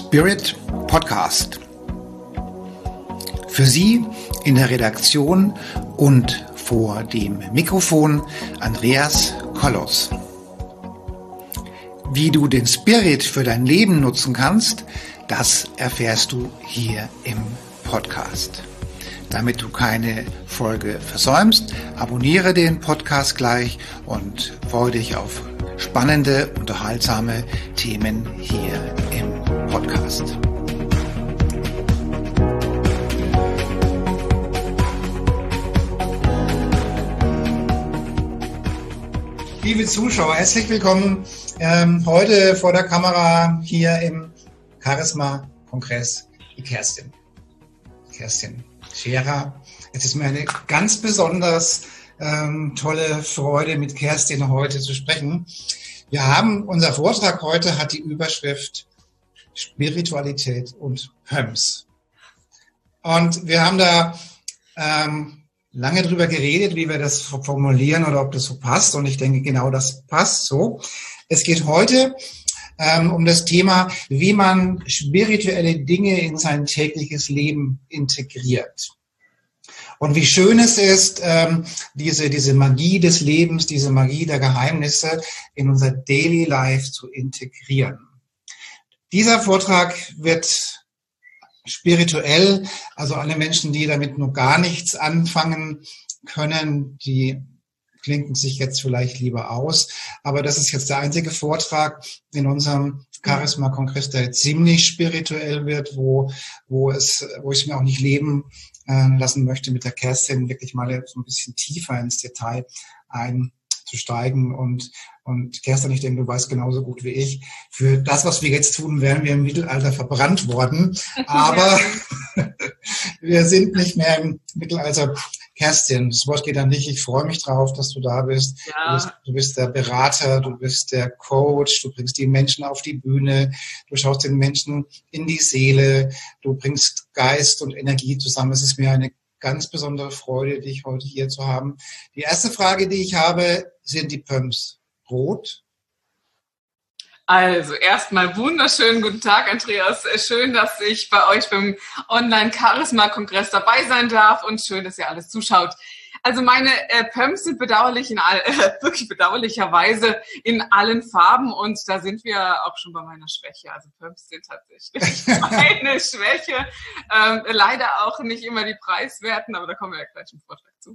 Spirit Podcast. Für Sie in der Redaktion und vor dem Mikrofon Andreas Kollos. Wie du den Spirit für dein Leben nutzen kannst, das erfährst du hier im Podcast. Damit du keine Folge versäumst, abonniere den Podcast gleich und freue dich auf spannende, unterhaltsame Themen hier im Podcast. Liebe Zuschauer, herzlich willkommen heute vor der Kamera hier im Charisma-Kongress, die Kerstin Scherer. Es ist mir eine ganz besonders tolle Freude, mit Kerstin heute zu sprechen. Unser Vortrag heute hat die Überschrift Spiritualität und PÖMS. Und wir haben da lange drüber geredet, wie wir das formulieren oder ob das so passt. Und ich denke, genau das passt so. Es geht heute um das Thema, wie man spirituelle Dinge in sein tägliches Leben integriert. Und wie schön es ist, diese Magie des Lebens, diese Magie der Geheimnisse in unser Daily Life zu integrieren. Dieser Vortrag wird spirituell, also alle Menschen, die damit noch gar nichts anfangen können, die klinken sich jetzt vielleicht lieber aus. Aber das ist jetzt der einzige Vortrag in unserem Charisma-Kongress, der ziemlich spirituell wird, wo ich mir auch nicht leben lassen möchte, mit der Kerstin wirklich mal so ein bisschen tiefer ins Detail einzusteigen. Und Kerstin, ich denke, du weißt genauso gut wie ich, für das, was wir jetzt tun, wären wir im Mittelalter verbrannt worden. Aber wir sind nicht mehr im Mittelalter. Kerstin, das Wort geht an dich. Ich freue mich drauf, dass du da bist. Ja. Du bist der Berater, du bist der Coach, du bringst die Menschen auf die Bühne, du schaust den Menschen in die Seele, du bringst Geist und Energie zusammen. Es ist mir eine ganz besondere Freude, dich heute hier zu haben. Die erste Frage, die ich habe, sind die PÖMS rot? Also erstmal wunderschönen guten Tag, Andreas. Schön, dass ich bei euch beim Online-Charisma-Kongress dabei sein darf und schön, dass ihr alles zuschaut. Also meine PÖMS sind wirklich bedauerlicherweise in allen Farben und da sind wir auch schon bei meiner Schwäche. Also PÖMS sind tatsächlich meine Schwäche. Leider auch nicht immer die preiswerten, aber da kommen wir ja gleich im Vortrag zu.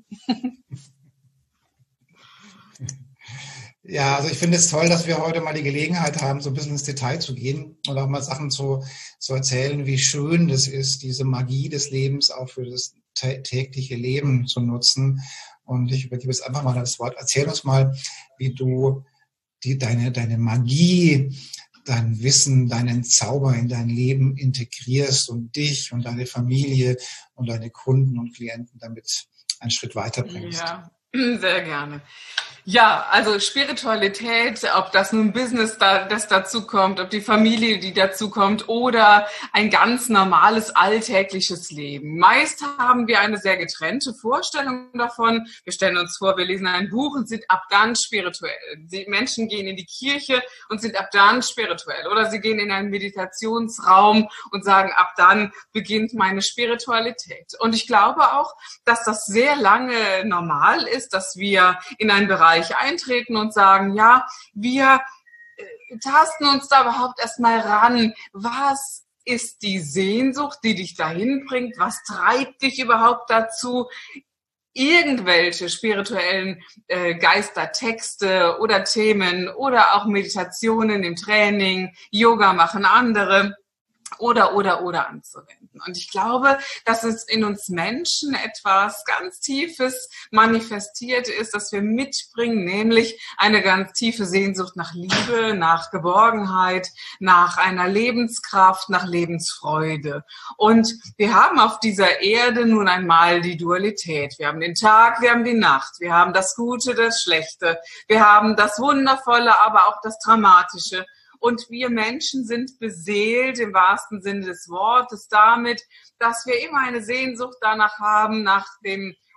Ja, also ich finde es toll, dass wir heute mal die Gelegenheit haben, so ein bisschen ins Detail zu gehen und auch mal Sachen zu erzählen, wie schön das ist, diese Magie des Lebens auch für das tägliche Leben zu nutzen. Und ich übergebe jetzt einfach mal das Wort. Erzähl uns mal, wie du deine Magie, dein Wissen, deinen Zauber in dein Leben integrierst und dich und deine Familie und deine Kunden und Klienten damit einen Schritt weiterbringst. Ja, sehr gerne. Ja, also Spiritualität, ob das nun Business das dazu kommt, ob die Familie, die dazu kommt oder ein ganz normales alltägliches Leben. Meist haben wir eine sehr getrennte Vorstellung davon. Wir stellen uns vor, wir lesen ein Buch und sind ab dann spirituell. Die Menschen gehen in die Kirche und sind ab dann spirituell. Oder sie gehen in einen Meditationsraum und sagen, ab dann beginnt meine Spiritualität. Und ich glaube auch, dass das sehr lange normal ist, dass wir in einen Bereich eintreten und sagen, ja, wir tasten uns da überhaupt erstmal ran. Was ist die Sehnsucht, die dich dahin bringt? Was treibt dich überhaupt dazu, irgendwelche spirituellen Geistertexte oder Themen oder auch Meditationen im Training, Yoga machen andere oder anzuwenden. Und ich glaube, dass es in uns Menschen etwas ganz Tiefes manifestiert ist, das wir mitbringen, nämlich eine ganz tiefe Sehnsucht nach Liebe, nach Geborgenheit, nach einer Lebenskraft, nach Lebensfreude. Und wir haben auf dieser Erde nun einmal die Dualität. Wir haben den Tag, wir haben die Nacht, wir haben das Gute, das Schlechte, wir haben das Wundervolle, aber auch das Dramatische. Und wir Menschen sind beseelt im wahrsten Sinne des Wortes damit, dass wir immer eine Sehnsucht danach haben, nach dem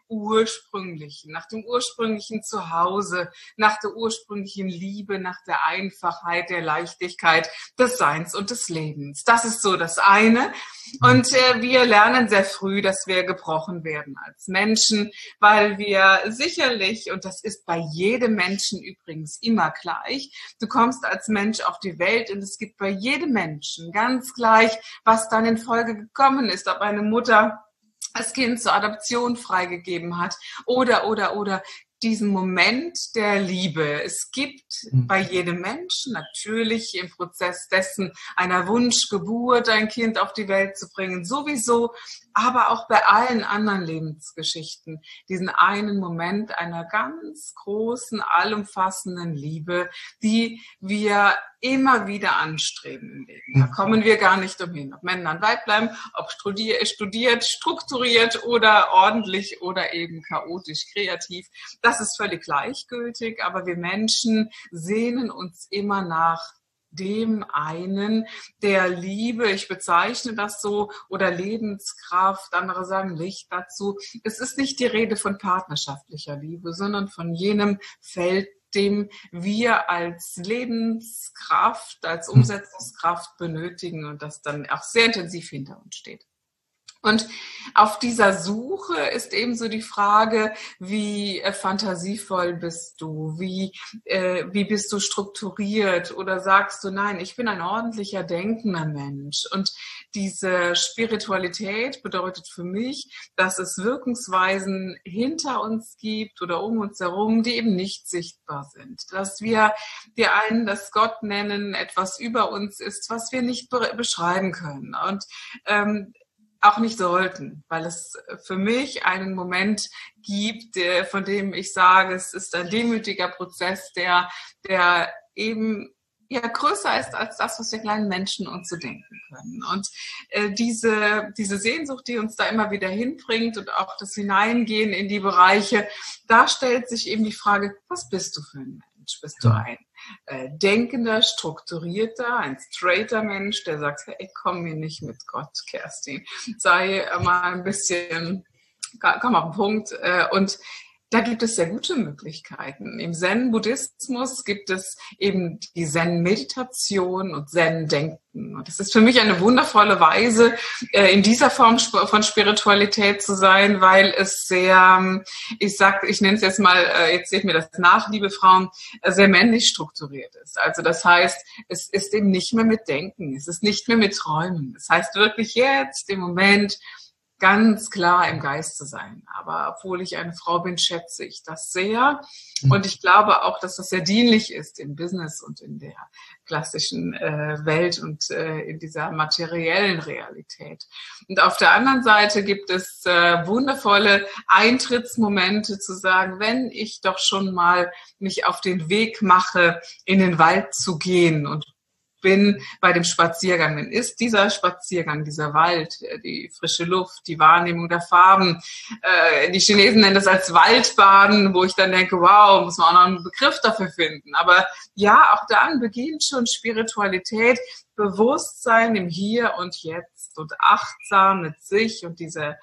Ursprünglichen, nach dem ursprünglichen Zuhause, nach der ursprünglichen Liebe, nach der Einfachheit, der Leichtigkeit des Seins und des Lebens. Das ist so das eine. Und wir lernen sehr früh, dass wir gebrochen werden als Menschen, weil wir sicherlich, und das ist bei jedem Menschen übrigens immer gleich, du kommst als Mensch auf die Welt und es gibt bei jedem Menschen ganz gleich, was dann in Folge gekommen ist, ob eine Mutter das Kind zur Adoption freigegeben hat oder diesen Moment der Liebe. Es gibt bei jedem Menschen natürlich im Prozess dessen einer Wunschgeburt, ein Kind auf die Welt zu bringen, sowieso, aber auch bei allen anderen Lebensgeschichten diesen einen Moment einer ganz großen, allumfassenden Liebe, die wir immer wieder anstreben im Leben. Da kommen wir gar nicht umhin. Ob Männlein, Weiblein, ob studiert, strukturiert oder ordentlich oder eben chaotisch, kreativ. Das ist völlig gleichgültig, aber wir Menschen sehnen uns immer nach dem einen, der Liebe, ich bezeichne das so, oder Lebenskraft, andere sagen Licht dazu. Es ist nicht die Rede von partnerschaftlicher Liebe, sondern von jenem Feld, dem wir als Lebenskraft, als Umsetzungskraft benötigen und das dann auch sehr intensiv hinter uns steht. Und auf dieser Suche ist ebenso die Frage, wie fantasievoll bist du, wie bist du strukturiert oder sagst du, nein, ich bin ein ordentlicher, denkender Mensch. Und diese Spiritualität bedeutet für mich, dass es Wirkungsweisen hinter uns gibt oder um uns herum, die eben nicht sichtbar sind. Dass wir die einen das Gott nennen, etwas über uns ist, was wir nicht beschreiben können. Und auch nicht sollten, weil es für mich einen Moment gibt, von dem ich sage, es ist ein demütiger Prozess, der eben größer ist als das, was wir kleinen Menschen uns so denken können. Und diese Sehnsucht, die uns da immer wieder hinbringt und auch das Hineingehen in die Bereiche, da stellt sich eben die Frage, was bist du für ein Mensch? Bist du ein denkender, strukturierter, ein straighter Mensch, der sagt, hey, komm mir nicht mit Gott, Kerstin. Sei mal ein bisschen, komm auf den Punkt. Und da gibt es sehr gute Möglichkeiten. Im Zen-Buddhismus gibt es eben die Zen-Meditation und Zen-Denken. Und das ist für mich eine wundervolle Weise, in dieser Form von Spiritualität zu sein, weil es sehr, ich nenne es jetzt mal, jetzt seht mir das nach, liebe Frauen, sehr männlich strukturiert ist. Also das heißt, es ist eben nicht mehr mit Denken, es ist nicht mehr mit Träumen. Das heißt wirklich jetzt im Moment ganz klar im Geist zu sein. Aber obwohl ich eine Frau bin, schätze ich das sehr. Und ich glaube auch, dass das sehr dienlich ist im Business und in der klassischen Welt und in dieser materiellen Realität. Und auf der anderen Seite gibt es wundervolle Eintrittsmomente zu sagen, wenn ich doch schon mal mich auf den Weg mache, in den Wald zu gehen und bin bei dem Spaziergang, dann ist dieser Spaziergang, dieser Wald, die frische Luft, die Wahrnehmung der Farben, die Chinesen nennen das als Waldbaden, wo ich dann denke, wow, muss man auch noch einen Begriff dafür finden. Aber ja, auch dann beginnt schon Spiritualität, Bewusstsein im Hier und Jetzt und achtsam mit sich und dieser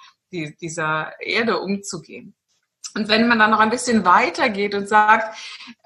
Erde umzugehen. Und wenn man dann noch ein bisschen weitergeht und sagt,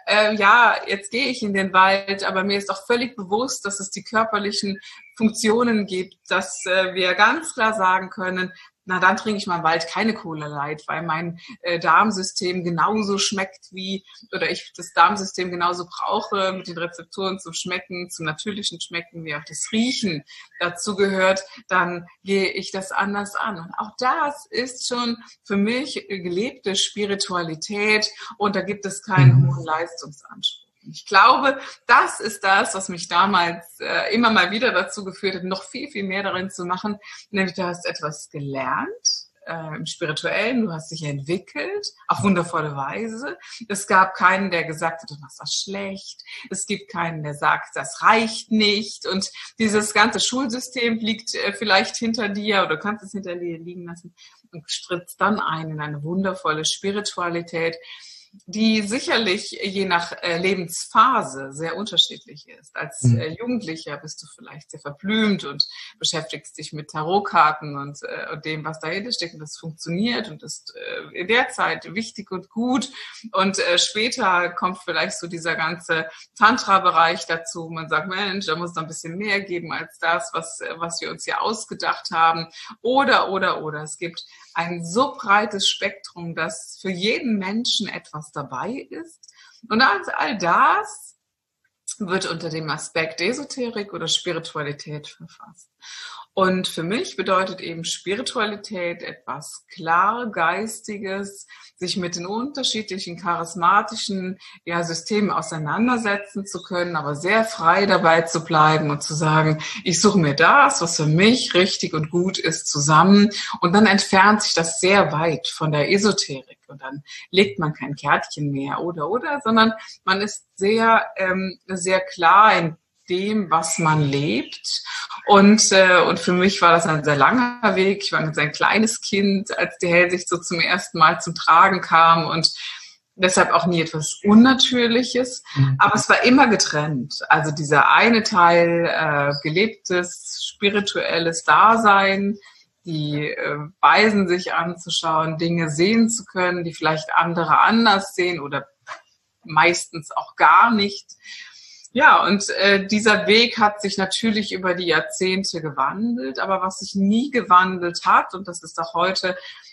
jetzt gehe ich in den Wald, aber mir ist auch völlig bewusst, dass es die körperlichen Funktionen gibt, dass wir ganz klar sagen können, na dann trinke ich mal im Wald keine Cola Light, weil mein Darmsystem genauso schmeckt oder ich das Darmsystem genauso brauche mit den Rezeptoren zum Schmecken, zum natürlichen Schmecken, wie auch das Riechen dazu gehört, dann gehe ich das anders an. Und auch das ist schon für mich gelebte Spiritualität und da gibt es keinen hohen Leistungsanspruch. Ich glaube, das ist das, was mich damals immer mal wieder dazu geführt hat, noch viel, viel mehr darin zu machen. Nämlich du hast etwas gelernt im Spirituellen, du hast dich entwickelt, auf wundervolle Weise. Es gab keinen, der gesagt hat, du machst das schlecht. Es gibt keinen, der sagt, das reicht nicht. Und dieses ganze Schulsystem liegt vielleicht hinter dir oder du kannst es hinter dir liegen lassen und trittst dann ein in eine wundervolle Spiritualität, die sicherlich je nach Lebensphase sehr unterschiedlich ist. Als Jugendlicher bist du vielleicht sehr verblümt und beschäftigst dich mit Tarotkarten und dem, was dahinter steckt, und das funktioniert und ist in der Zeit wichtig und gut. Und später kommt vielleicht so dieser ganze Tantra-Bereich dazu. Man sagt, Mensch, da muss noch ein bisschen mehr geben als das, was wir uns hier ausgedacht haben. Oder. Es gibt ein so breites Spektrum, dass für jeden Menschen etwas dabei ist. Und all das wird unter dem Aspekt Esoterik oder Spiritualität verfasst. Und für mich bedeutet eben Spiritualität etwas Klargeistiges, sich mit den unterschiedlichen charismatischen Systemen auseinandersetzen zu können, aber sehr frei dabei zu bleiben und zu sagen, ich suche mir das, was für mich richtig und gut ist, zusammen. Und dann entfernt sich das sehr weit von der Esoterik. Und dann legt man kein Kärtchen mehr oder, sondern man ist sehr, sehr klar in dem, was man lebt. Und für mich war das ein sehr langer Weg. Ich war jetzt ein kleines Kind, als die Hellsicht so zum ersten Mal zum Tragen kam und deshalb auch nie etwas Unnatürliches. Aber es war immer getrennt. Also dieser eine Teil gelebtes, spirituelles Dasein, die Weisen sich anzuschauen, Dinge sehen zu können, die vielleicht andere anders sehen oder meistens auch gar nicht. Ja, und dieser Weg hat sich natürlich über die Jahrzehnte gewandelt, aber was sich nie gewandelt hat, und das ist auch heute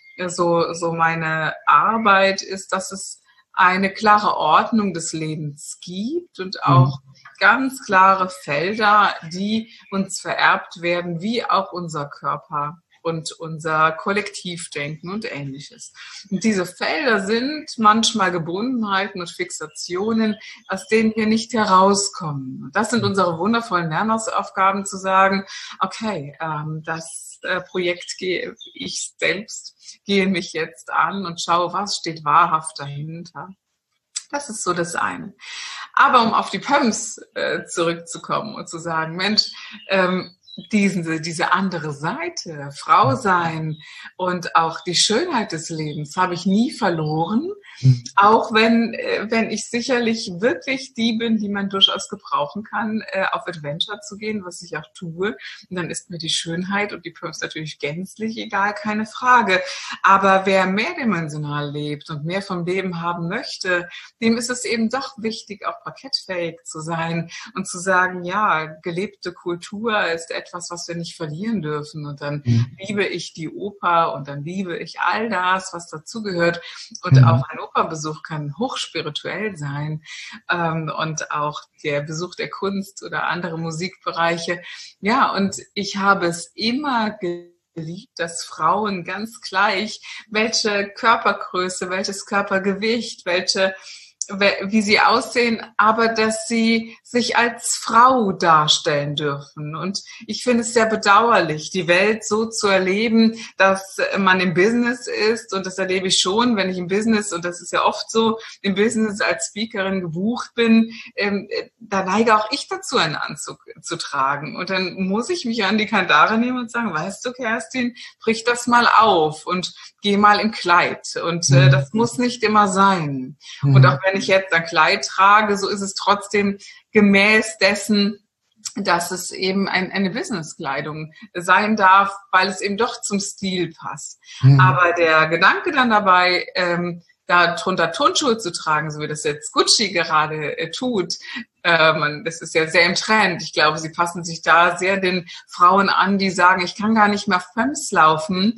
so meine Arbeit, ist, dass es eine klare Ordnung des Lebens gibt und auch ganz klare Felder, die uns vererbt werden, wie auch unser Körper und unser Kollektivdenken und Ähnliches. Und diese Felder sind manchmal Gebundenheiten und Fixationen, aus denen wir nicht herauskommen. Und das sind unsere wundervollen Lernhausaufgaben, zu sagen, okay, das Projekt ich selbst gehe mich jetzt an und schaue, was steht wahrhaft dahinter. Das ist so das eine. Aber um auf die PÖMs zurückzukommen und zu sagen, Mensch, diese andere Seite, Frau sein und auch die Schönheit des Lebens habe ich nie verloren. Auch wenn ich sicherlich wirklich die bin, die man durchaus gebrauchen kann, auf Adventure zu gehen, was ich auch tue. Und dann ist mir die Schönheit und die PÖMs natürlich gänzlich egal, keine Frage. Aber wer mehrdimensional lebt und mehr vom Leben haben möchte, dem ist es eben doch wichtig, auch parkettfähig zu sein und zu sagen, ja, gelebte Kultur ist etwas, was wir nicht verlieren dürfen. Und dann liebe ich die Oper und dann liebe ich all das, was dazugehört. Und auch ein Opernbesuch kann hochspirituell sein. Und auch der Besuch der Kunst oder andere Musikbereiche. Ja, und ich habe es immer geliebt, dass Frauen ganz gleich, welche Körpergröße, welches Körpergewicht, wie sie aussehen, aber dass sie sich als Frau darstellen dürfen. Und ich finde es sehr bedauerlich, die Welt so zu erleben, dass man im Business ist. Und das erlebe ich schon, wenn ich im Business, und das ist ja oft so, im Business als Speakerin gebucht bin, da neige auch ich dazu, einen Anzug zu tragen. Und dann muss ich mich an die Kandare nehmen und sagen, weißt du, Kerstin, brich das mal auf und geh mal im Kleid. Und das muss nicht immer sein. Und auch wenn ich jetzt ein Kleid trage, so ist es trotzdem gemäß dessen, dass es eben eine Businesskleidung sein darf, weil es eben doch zum Stil passt. Aber der Gedanke dann dabei, da drunter Turnschuhe zu tragen, so wie das jetzt Gucci gerade tut, das ist ja sehr im Trend. Ich glaube, sie passen sich da sehr den Frauen an, die sagen, ich kann gar nicht mehr auf PÖMs laufen,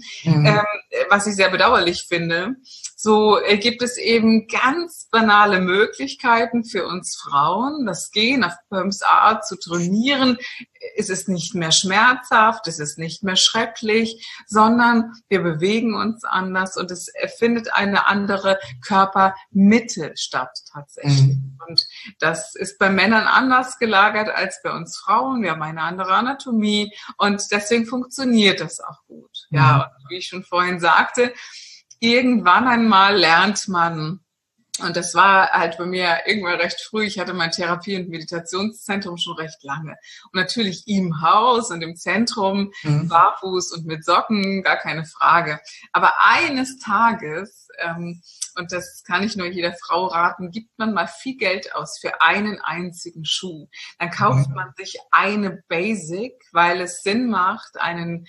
was ich sehr bedauerlich finde. So gibt es eben ganz banale Möglichkeiten für uns Frauen, das Gehen auf PÖMs Art zu trainieren. Es ist nicht mehr schmerzhaft, es ist nicht mehr schrecklich, sondern wir bewegen uns anders und es findet eine andere Körpermitte statt tatsächlich. Und das ist bei Männern anders gelagert als bei uns Frauen. Wir haben eine andere Anatomie und deswegen funktioniert das auch gut. Ja, und wie ich schon vorhin sagte, irgendwann einmal lernt man Und das war halt bei mir irgendwann recht früh. Ich hatte mein Therapie- und Meditationszentrum schon recht lange. Und natürlich im Haus und im Zentrum, barfuß und mit Socken, gar keine Frage. Aber eines Tages, und das kann ich nur jeder Frau raten, gibt man mal viel Geld aus für einen einzigen Schuh. Dann kauft man sich eine Basic, weil es Sinn macht, einen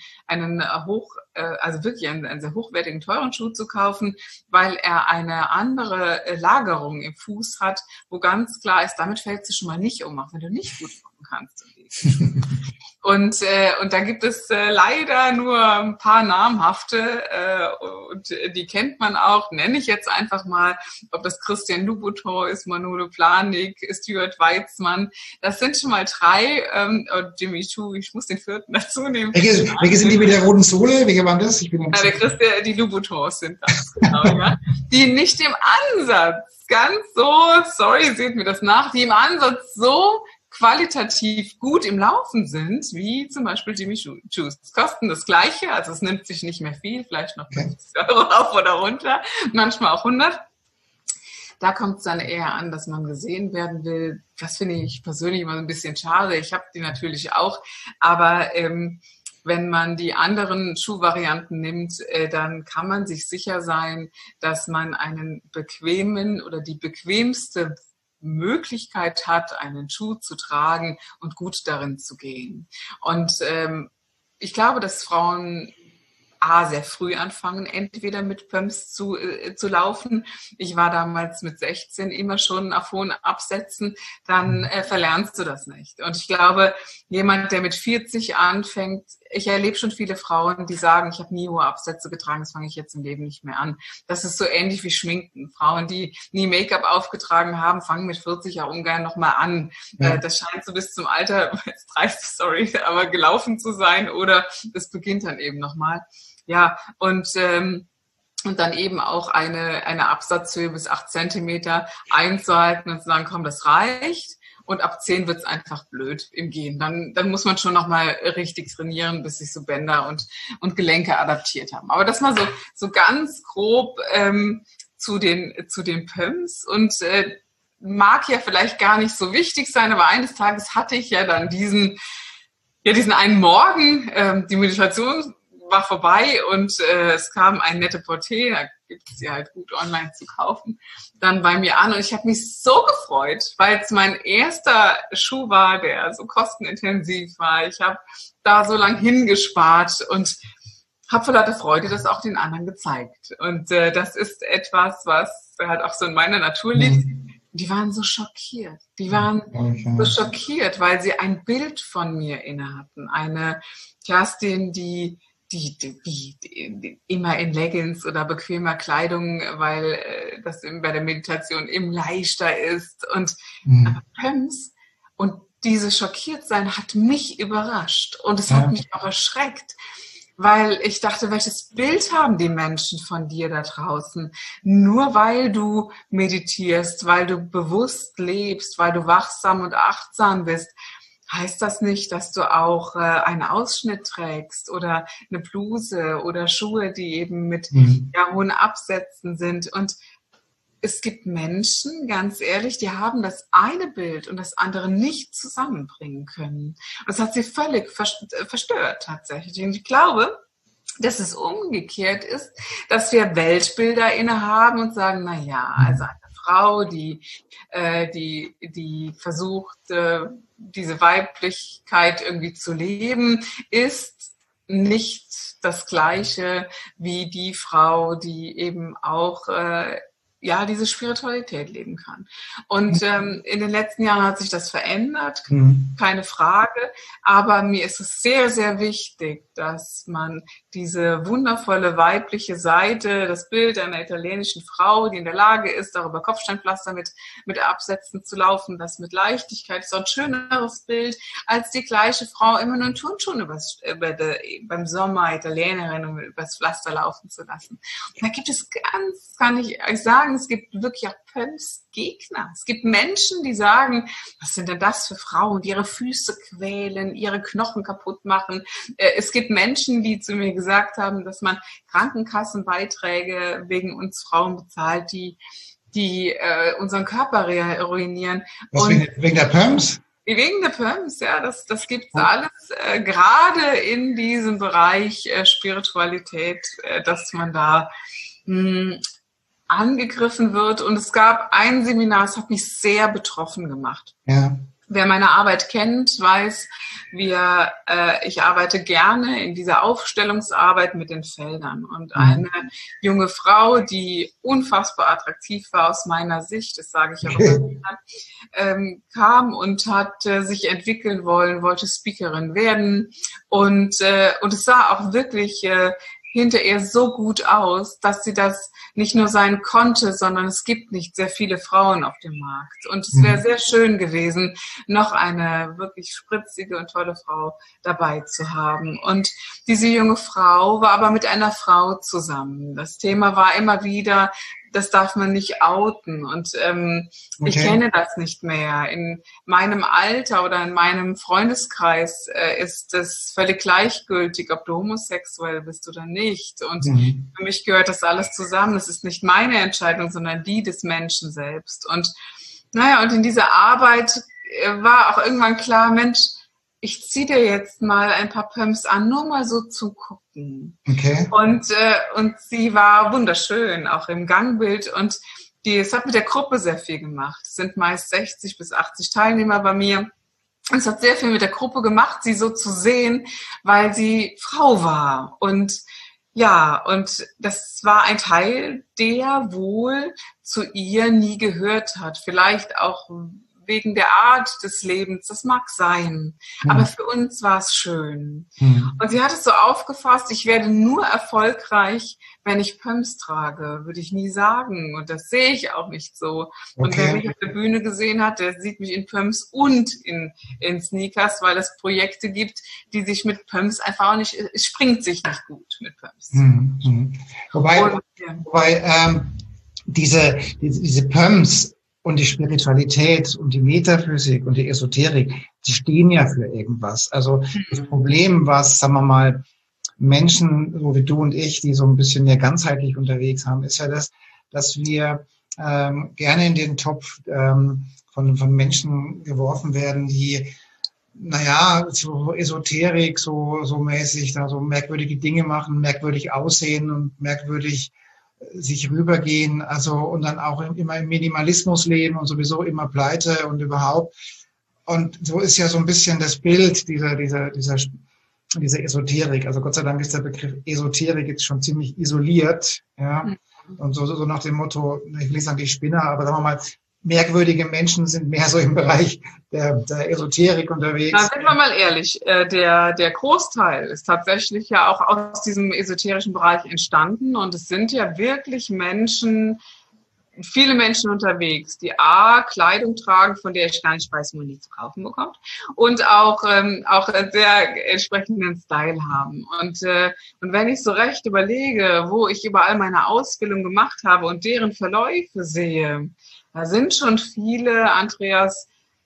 also wirklich einen sehr hochwertigen, teuren Schuh zu kaufen, weil er eine andere Lagerung im Fuß hat, wo ganz klar ist, damit fällst du schon mal nicht um, auch wenn du nicht gut gucken kannst. Und da gibt es leider nur ein paar namhafte und die kennt man auch, nenne ich jetzt einfach mal, ob das Christian Louboutin ist, Manolo Blahnik, Stuart Weitzman. Das sind schon mal 3. Jimmy Choo, ich muss den 4. dazu nehmen. Welche sind die mit der roten Sohle? Welche waren das? Der Christian, die Louboutins sind das, genau, ja. Die nicht im Ansatz ganz so, sorry, seht mir das nach, die im Ansatz so qualitativ gut im Laufen sind, wie zum Beispiel Jimmy Choos. Kosten das Gleiche, also es nimmt sich nicht mehr viel, vielleicht noch 50 € auf oder runter, manchmal auch 100. Da kommt es dann eher an, dass man gesehen werden will. Das finde ich persönlich immer ein bisschen schade. Ich habe die natürlich auch, aber wenn man die anderen Schuhvarianten nimmt, dann kann man sich sicher sein, dass man einen bequemen oder die bequemste Möglichkeit hat, einen Schuh zu tragen und gut darin zu gehen. Und ich glaube, dass Frauen sehr früh anfangen, entweder mit Pumps zu laufen. Ich war damals mit 16 immer schon auf hohen Absätzen, dann verlernst du das nicht. Und ich glaube, jemand, der mit 40 anfängt, ich erlebe schon viele Frauen, die sagen, ich habe nie hohe Absätze getragen, das fange ich jetzt im Leben nicht mehr an. Das ist so ähnlich wie Schminken. Frauen, die nie Make-up aufgetragen haben, fangen mit 40 auch ungern nochmal an. Ja. Das scheint so bis zum Alter, aber gelaufen zu sein oder es beginnt dann eben nochmal. Ja, und dann eben auch eine Absatzhöhe bis 8 Zentimeter einzuhalten und zu sagen, komm, das reicht. Und ab 10 wird's einfach blöd im Gehen. Dann muss man schon nochmal richtig trainieren, bis sich so Bänder und Gelenke adaptiert haben. Aber das mal so ganz grob zu den Pumps. Und mag ja vielleicht gar nicht so wichtig sein, aber eines Tages hatte ich ja dann diesen einen Morgen, die Meditation war vorbei und es kam ein Net-a-Porter, da gibt es sie halt gut online zu kaufen, dann bei mir an und ich habe mich so gefreut, weil es mein erster Schuh war, der so kostenintensiv war. Ich habe da so lang hingespart und habe vor lauter Freude das auch den anderen gezeigt. Und das ist etwas, was halt auch so in meiner Natur liegt. Die waren so schockiert. Die waren so schockiert, weil sie ein Bild von mir inne hatten. Eine Kerstin, die immer in Leggings oder bequemer Kleidung, weil das bei der Meditation eben leichter ist und Pumps. Und dieses Schockiertsein hat mich überrascht und es hat mich auch erschreckt, weil ich dachte, welches Bild haben die Menschen von dir da draußen? Nur weil du meditierst, weil du bewusst lebst, weil du wachsam und achtsam bist, heißt das nicht, dass du auch einen Ausschnitt trägst oder eine Bluse oder Schuhe, die eben mit hohen Absätzen sind. Und es gibt Menschen, ganz ehrlich, die haben das eine Bild und das andere nicht zusammenbringen können. Und das hat sie völlig verstört tatsächlich. Und ich glaube, dass es umgekehrt ist, dass wir Weltbilder innehaben und sagen, na ja, also eine Frau, die versucht, diese Weiblichkeit irgendwie zu leben, ist nicht das Gleiche wie die Frau, die eben auch diese Spiritualität leben kann. Und in den letzten Jahren hat sich das verändert, keine Frage. Aber mir ist es sehr, sehr wichtig, dass man diese wundervolle weibliche Seite, das Bild einer italienischen Frau, die in der Lage ist, darüber Kopfsteinpflaster mit Absätzen zu laufen, das mit Leichtigkeit ist auch ein schöneres Bild, als die gleiche Frau immer nur in Turnschuhen beim Sommer Italienerin, um übers Pflaster laufen zu lassen. Und da gibt es kann ich euch sagen, es gibt wirklich auch Pumps-Gegner. Es gibt Menschen, die sagen, was sind denn das für Frauen, die ihre Füße quälen, ihre Knochen kaputt machen. Es gibt Menschen, die zu mir gesagt haben, dass man Krankenkassenbeiträge wegen uns Frauen bezahlt, die die unseren Körper ruinieren. Was, wegen der Pumps? Wegen der Pumps, ja, das gibt's alles, gerade in diesem Bereich Spiritualität, dass man da angegriffen wird. Und es gab ein Seminar, das hat mich sehr betroffen gemacht. Ja. Wer meine Arbeit kennt, weiß, ich arbeite gerne in dieser Aufstellungsarbeit mit den Feldern. Und eine junge Frau, die unfassbar attraktiv war aus meiner Sicht, das sage ich auch immer wieder, kam und hat sich entwickeln wollen, wollte Speakerin werden. Und es sah auch wirklich hinter ihr so gut aus, dass sie das nicht nur sein konnte, sondern es gibt nicht sehr viele Frauen auf dem Markt. Und es wäre sehr schön gewesen, noch eine wirklich spritzige und tolle Frau dabei zu haben. Und diese junge Frau war aber mit einer Frau zusammen. Das Thema war immer wieder, das darf man nicht outen. Und ich kenne das nicht mehr. In meinem Alter oder in meinem Freundeskreis ist es völlig gleichgültig, ob du homosexuell bist oder nicht. Und für mich gehört das alles zusammen. Es ist nicht meine Entscheidung, sondern die des Menschen selbst. Und und in dieser Arbeit war auch irgendwann klar, Mensch, ich ziehe dir jetzt mal ein paar Pumps an, nur mal so zu gucken. Okay. Und sie war wunderschön, auch im Gangbild. Und es hat mit der Gruppe sehr viel gemacht. Es sind meist 60 bis 80 Teilnehmer bei mir. Es hat sehr viel mit der Gruppe gemacht, sie so zu sehen, weil sie Frau war. Und das war ein Teil, der wohl zu ihr nie gehört hat. Vielleicht auch wegen der Art des Lebens, das mag sein. Aber für uns war es schön. Und sie hat es so aufgefasst, ich werde nur erfolgreich, wenn ich Pumps trage. Würde ich nie sagen. Und das sehe ich auch nicht so. Und wer mich auf der Bühne gesehen hat, der sieht mich in Pumps und in Sneakers, weil es Projekte gibt, die sich mit Pumps einfach auch nicht, es springt sich nicht gut mit Pumps. Wobei diese Pumps und die Spiritualität und die Metaphysik und die Esoterik, die stehen ja für irgendwas. Also das Problem, was, sagen wir mal, Menschen, so wie du und ich, die so ein bisschen mehr ganzheitlich unterwegs haben, ist ja das, dass wir gerne in den Topf von Menschen geworfen werden, die, so Esoterik, so mäßig, da so merkwürdige Dinge machen, merkwürdig aussehen und merkwürdig sich rübergehen, also und dann auch immer im Minimalismus leben und sowieso immer pleite und überhaupt. Und so ist ja so ein bisschen das Bild dieser Esoterik. Also Gott sei Dank ist der Begriff Esoterik jetzt schon ziemlich isoliert, ja. Und so nach dem Motto, ich will nicht sagen die Spinner, aber sagen wir mal, merkwürdige Menschen sind mehr so im Bereich der Esoterik unterwegs. Na, sind wir mal ehrlich, der Großteil ist tatsächlich ja auch aus diesem esoterischen Bereich entstanden und es sind ja wirklich viele Menschen unterwegs, die Kleidung tragen, von der ich gar nicht weiß, wo man die zu kaufen bekommt und auch einen sehr entsprechenden Style haben. Und wenn ich so recht überlege, wo ich überall meine Ausbildung gemacht habe und deren Verläufe sehe, da sind schon viele, Andreas,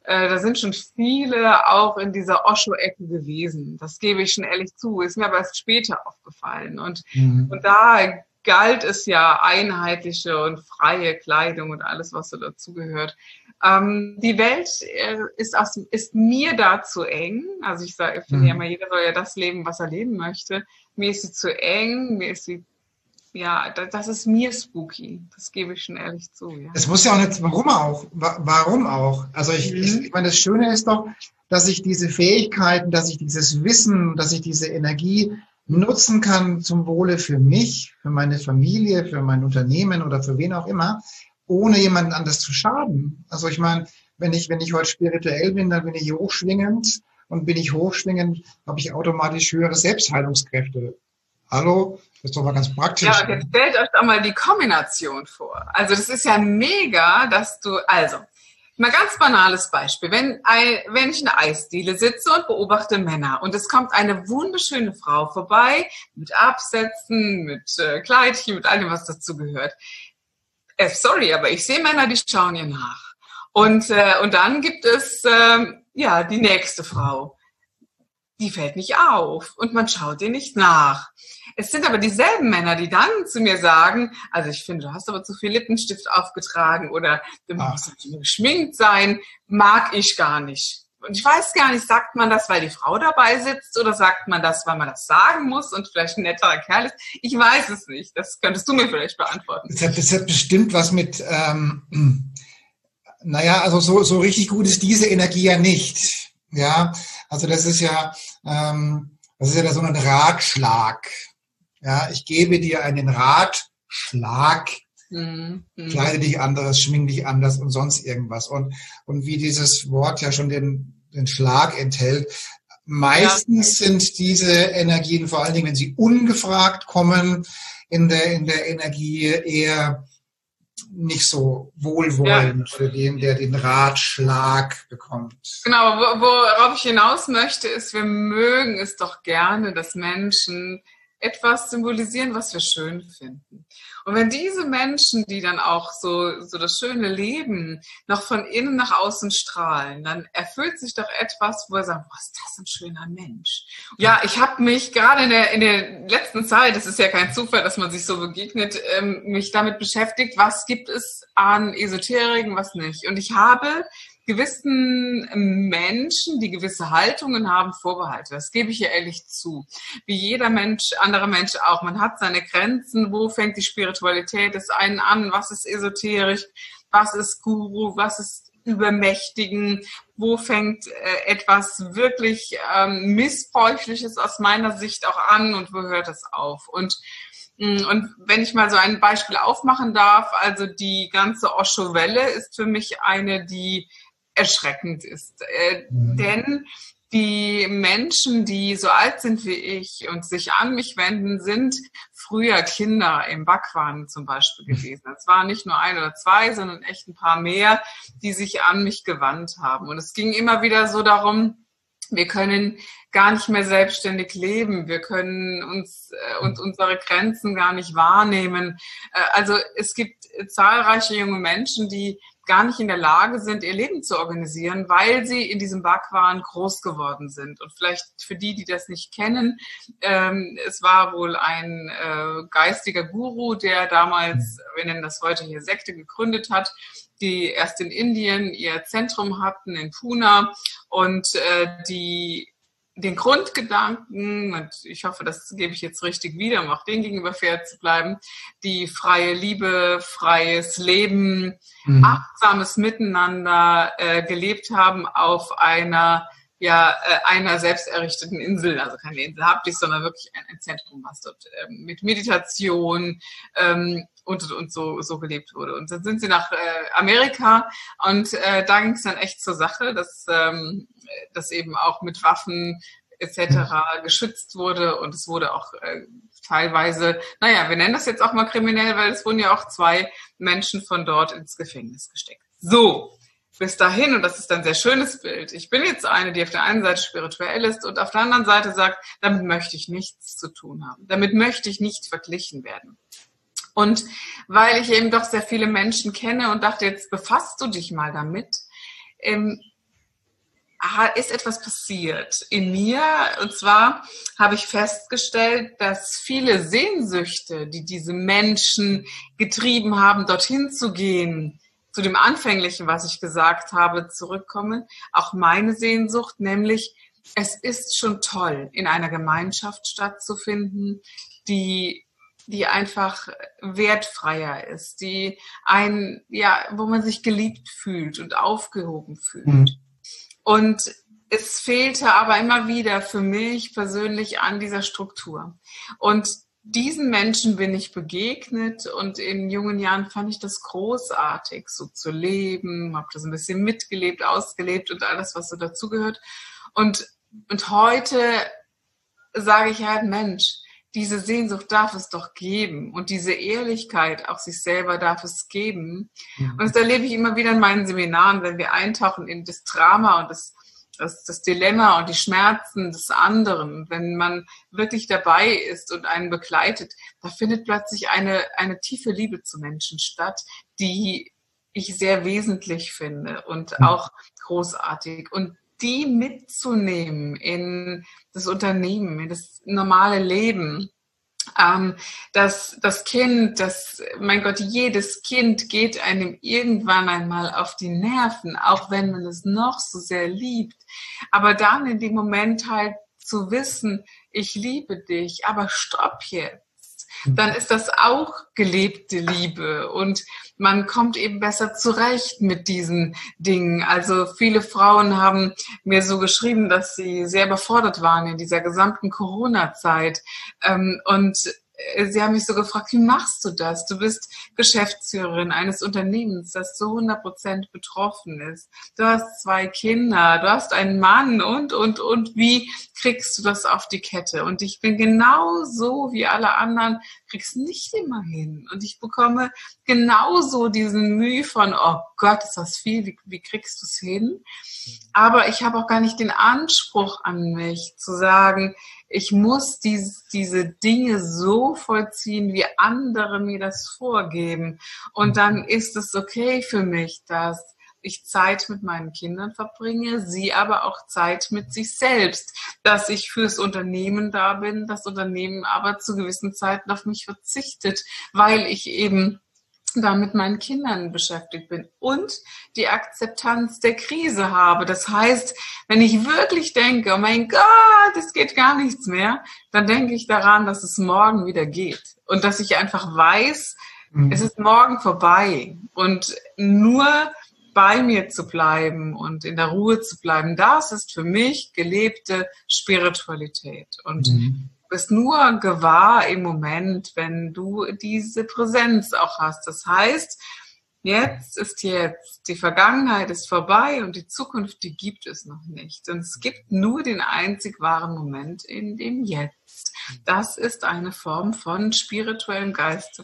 auch in dieser Osho-Ecke gewesen. Das gebe ich schon ehrlich zu. Ist mir aber erst später aufgefallen. Und da galt es ja einheitliche und freie Kleidung und alles, was so dazugehört. Die Welt ist mir da zu eng. Also ich finde ja immer, jeder soll ja das leben, was er leben möchte. Mir ist sie zu eng, das ist mir spooky. Das gebe ich schon ehrlich zu. Ja. Es muss ja auch nicht, warum auch? Also ich meine, das Schöne ist doch, dass ich diese Fähigkeiten, dass ich dieses Wissen, dass ich diese Energie nutzen kann zum Wohle für mich, für meine Familie, für mein Unternehmen oder für wen auch immer, ohne jemanden anders zu schaden. Also ich meine, wenn ich heute spirituell bin, dann bin ich hochschwingend und bin ich hochschwingend, habe ich automatisch höhere Selbstheilungskräfte. Hallo? Das ist doch mal ganz praktisch. Ja, jetzt stellt euch doch mal die Kombination vor. Also das ist ja mega, mal ganz banales Beispiel. Wenn ich in der Eisdiele sitze und beobachte Männer und es kommt eine wunderschöne Frau vorbei mit Absätzen, mit Kleidchen, mit allem, was dazu gehört. Sorry, aber ich sehe Männer, die schauen ihr nach. Und dann gibt es die nächste Frau. die fällt nicht auf und man schaut ihr nicht nach. Es sind aber dieselben Männer, die dann zu mir sagen, also ich finde, du hast aber zu viel Lippenstift aufgetragen oder du musst geschminkt sein, mag ich gar nicht. Und ich weiß gar nicht, sagt man das, weil die Frau dabei sitzt oder sagt man das, weil man das sagen muss und vielleicht ein netterer Kerl ist? Ich weiß es nicht. Das könntest du mir vielleicht beantworten. Das hat bestimmt was mit, also so richtig gut ist diese Energie ja nicht. Ja, also das ist ja so ein Ratschlag. Ja, ich gebe dir einen Ratschlag. Kleide dich anders, schmink dich anders und sonst irgendwas. Und wie dieses Wort ja schon den Schlag enthält, meistens sind diese Energien, vor allen Dingen, wenn sie ungefragt kommen, in der Energie eher nicht so wohlwollend für den, der den Ratschlag bekommt. Genau, worauf ich hinaus möchte, ist, wir mögen es doch gerne, dass Menschen etwas symbolisieren, was wir schön finden. Und wenn diese Menschen, die dann auch so das schöne Leben, noch von innen nach außen strahlen, dann erfüllt sich doch etwas, wo wir sagen, was ist das ein schöner Mensch. Ja, ich habe mich gerade in der letzten Zeit, es ist ja kein Zufall, dass man sich so begegnet, mich damit beschäftigt, was gibt es an Esoteriken, was nicht. Und ich habe gewissen Menschen, die gewisse Haltungen haben, Vorbehalte. Das gebe ich ja ehrlich zu. Wie jeder Mensch, anderer Mensch auch. Man hat seine Grenzen. Wo fängt die Spiritualität des einen an? Was ist esoterisch? Was ist Guru? Was ist Übermächtigen? Wo fängt etwas wirklich Missbräuchliches aus meiner Sicht auch an und wo hört es auf? Und wenn ich mal so ein Beispiel aufmachen darf, also die ganze Osho-Welle ist für mich eine, die erschreckend ist. Denn die Menschen, die so alt sind wie ich und sich an mich wenden, sind früher Kinder im Bhagwan zum Beispiel gewesen. Es waren nicht nur ein oder zwei, sondern echt ein paar mehr, die sich an mich gewandt haben. Und es ging immer wieder so darum, wir können gar nicht mehr selbstständig leben. Wir können uns und unsere Grenzen gar nicht wahrnehmen. Also es gibt zahlreiche junge Menschen, die gar nicht in der Lage sind, ihr Leben zu organisieren, weil sie in diesem Bhagwan groß geworden sind. Und vielleicht für die, die das nicht kennen, es war wohl ein geistiger Guru, der damals, wir nennen das heute hier Sekte, gegründet hat, die erst in Indien ihr Zentrum hatten, in Pune, und den Grundgedanken, und ich hoffe, das gebe ich jetzt richtig wieder, um auch denen gegenüber fair zu bleiben, die freie Liebe, freies Leben, achtsames Miteinander gelebt haben auf einer selbst errichteten Insel, also keine Insel habt ihr, sondern wirklich ein Zentrum, was dort mit Meditation und so gelebt wurde. Und dann sind sie nach Amerika und da ging es dann echt zur Sache, dass eben auch mit Waffen etc. geschützt wurde und es wurde auch teilweise, wir nennen das jetzt auch mal kriminell, weil es wurden ja auch 2 Menschen von dort ins Gefängnis gesteckt. So, bis dahin, und das ist ein sehr schönes Bild, ich bin jetzt eine, die auf der einen Seite spirituell ist und auf der anderen Seite sagt, damit möchte ich nichts zu tun haben. Damit möchte ich nicht verglichen werden. Und weil ich eben doch sehr viele Menschen kenne und dachte, jetzt befasst du dich mal damit, ist etwas passiert in mir. Und zwar habe ich festgestellt, dass viele Sehnsüchte, die diese Menschen getrieben haben, dorthin zu gehen, zu dem Anfänglichen, was ich gesagt habe, zurückkommen. Auch meine Sehnsucht, nämlich es ist schon toll, in einer Gemeinschaft stattzufinden, die einfach wertfreier ist, wo man sich geliebt fühlt und aufgehoben fühlt. Und es fehlte aber immer wieder für mich persönlich an dieser Struktur. Und diesen Menschen bin ich begegnet und in jungen Jahren fand ich das großartig, so zu leben, habe das ein bisschen mitgelebt, ausgelebt und alles, was so dazugehört. Und heute sage ich halt, Mensch, diese Sehnsucht darf es doch geben und diese Ehrlichkeit auch sich selber darf es geben. Und das erlebe ich immer wieder in meinen Seminaren, wenn wir eintauchen in das Drama und das Dilemma und die Schmerzen des anderen. Wenn man wirklich dabei ist und einen begleitet, da findet plötzlich eine tiefe Liebe zu Menschen statt, die ich sehr wesentlich finde und auch großartig. Und die mitzunehmen in das Unternehmen, in das normale Leben. Das Kind, mein Gott, jedes Kind geht einem irgendwann einmal auf die Nerven, auch wenn man es noch so sehr liebt. Aber dann in dem Moment halt zu wissen, ich liebe dich, aber stopp jetzt. Dann ist das auch gelebte Liebe und man kommt eben besser zurecht mit diesen Dingen. Also viele Frauen haben mir so geschrieben, dass sie sehr überfordert waren in dieser gesamten Corona-Zeit. Und sie haben mich so gefragt, wie machst du das? Du bist Geschäftsführerin eines Unternehmens, das zu 100% betroffen ist. Du hast 2 Kinder, du hast einen Mann und. Wie kriegst du das auf die Kette? Und ich bin genauso wie alle anderen, krieg's nicht immer hin. Und ich bekomme genauso diesen Mühe von, oh Gott, ist das viel, wie kriegst du es hin? Aber ich habe auch gar nicht den Anspruch an mich zu sagen, ich muss diese Dinge so vollziehen, wie andere mir das vorgeben. Und dann ist es okay für mich, dass ich Zeit mit meinen Kindern verbringe, sie aber auch Zeit mit sich selbst, dass ich fürs Unternehmen da bin, das Unternehmen aber zu gewissen Zeiten auf mich verzichtet, weil ich eben da mit meinen Kindern beschäftigt bin und die Akzeptanz der Krise habe. Das heißt, wenn ich wirklich denke, oh mein Gott, es geht gar nichts mehr, dann denke ich daran, dass es morgen wieder geht und dass ich einfach weiß, es ist morgen vorbei und nur bei mir zu bleiben und in der Ruhe zu bleiben, das ist für mich gelebte Spiritualität. Und du bist nur gewahr im Moment, wenn du diese Präsenz auch hast. Das heißt, jetzt ist jetzt, die Vergangenheit ist vorbei und die Zukunft, die gibt es noch nicht. Und es gibt nur den einzig wahren Moment in dem Jetzt. Das ist eine Form von spiritueller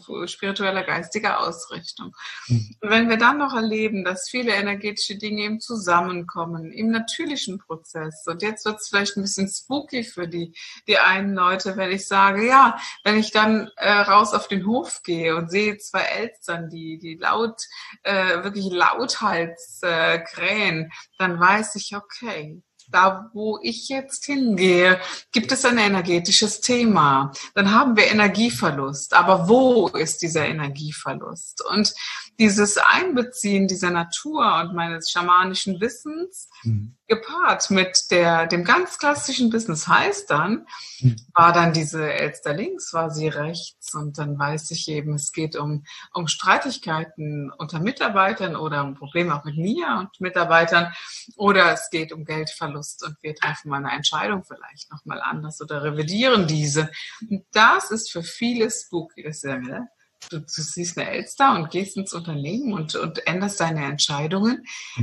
geistiger Ausrichtung. Und wenn wir dann noch erleben, dass viele energetische Dinge eben zusammenkommen, im natürlichen Prozess, und jetzt wird es vielleicht ein bisschen spooky für die einen Leute, wenn ich sage, ja, wenn ich dann raus auf den Hof gehe und sehe 2 Elstern, die wirklich lauthals krähen, dann weiß ich, okay, da, wo ich jetzt hingehe, gibt es ein energetisches Thema. Dann haben wir Energieverlust. Aber wo ist dieser Energieverlust? Und dieses Einbeziehen dieser Natur und meines schamanischen Wissens gepaart mit dem ganz klassischen Business heißt dann, war dann diese Elster links, war sie rechts und dann weiß ich eben, es geht um Streitigkeiten unter Mitarbeitern oder um Probleme auch mit mir und Mitarbeitern oder es geht um Geldverlust und wir treffen mal eine Entscheidung vielleicht nochmal anders oder revidieren diese. Und das ist für viele spooky, das ist ja, ne? Du siehst eine Elster und gehst ins Unternehmen und änderst deine Entscheidungen.